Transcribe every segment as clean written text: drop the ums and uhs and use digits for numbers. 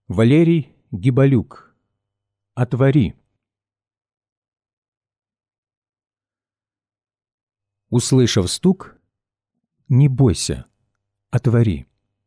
Валерий Гибалюк. «Отвори». Услышав стук, не бойся, отвори.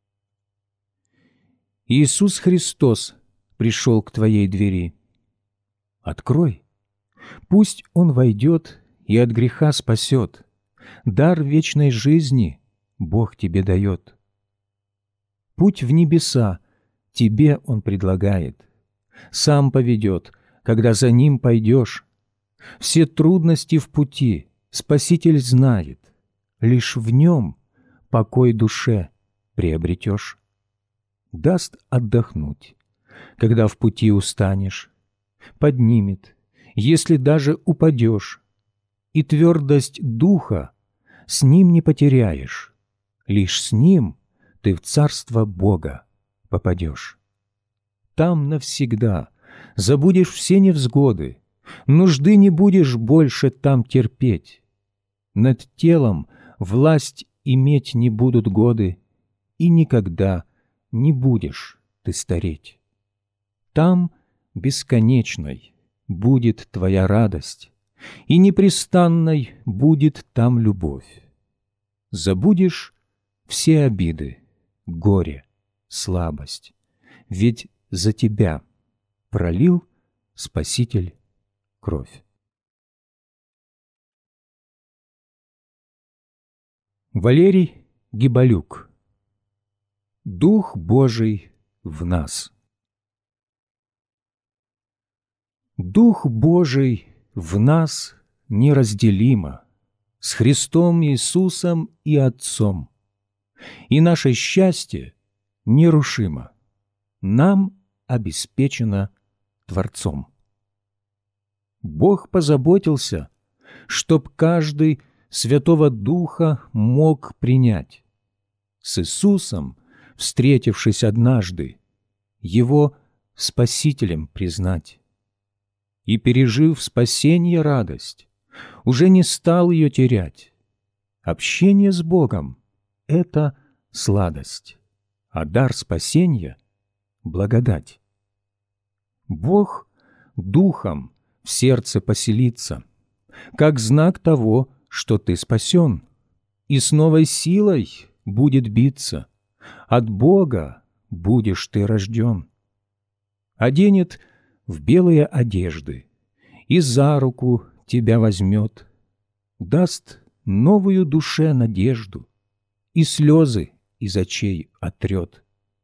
Иисус Христос пришел к твоей двери. Открой, пусть Он войдет и от греха спасет. Дар вечной жизни Бог тебе дает. Путь в небеса тебе Он предлагает. Сам поведет, когда за Ним пойдешь. Все трудности в пути Спаситель знает. Лишь в Нем покой душе приобретешь. Даст отдохнуть, когда в пути устанешь. Поднимет, если даже упадешь. И твердость духа с Ним не потеряешь. Лишь с Ним ты в царство Бога попадешь. Там навсегда забудешь все невзгоды, нужды не будешь больше там терпеть. Над телом власть иметь не будут годы, и никогда не будешь ты стареть. Там бесконечной будет твоя радость, и непрестанной будет там любовь. Забудешь все обиды, горе, слабость, ведь за тебя пролил Спаситель кровь. Валерий Гибалюк. Дух Божий в нас. Дух Божий в нас неразделимо с Христом Иисусом и Отцом, и наше счастье нерушимо, нам обеспечено Творцом. Бог позаботился, чтоб каждый Святого Духа мог принять. С Иисусом, встретившись однажды, Его Спасителем признать. И, пережив спасенье радость, уже не стал ее терять. Общение с Богом — это сладость, а дар спасения — благодать. Бог Духом в сердце поселится, как знак того, что ты спасен, и с новой силой будет биться. От Бога будешь ты рожден. Оденет в белые одежды и за руку тебя возьмет, даст новую душе надежду и слезы из очей отрет.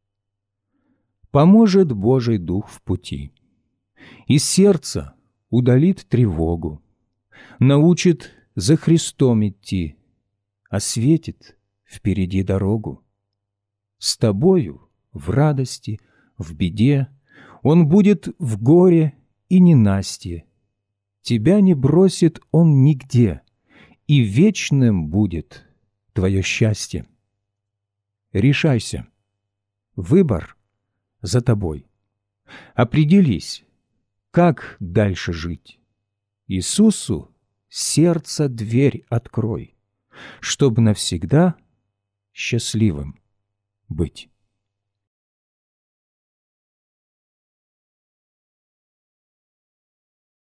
Поможет Божий Дух в пути, из сердца удалит тревогу, научит за Христом идти, осветит впереди дорогу. С тобою в радости, в беде, Он будет в горе и ненастье. Тебя не бросит Он нигде, и вечным будет твое счастье. Решайся, выбор за тобой. Определись, как дальше жить. Иисусу сердце дверь открой, чтобы навсегда счастливым быть.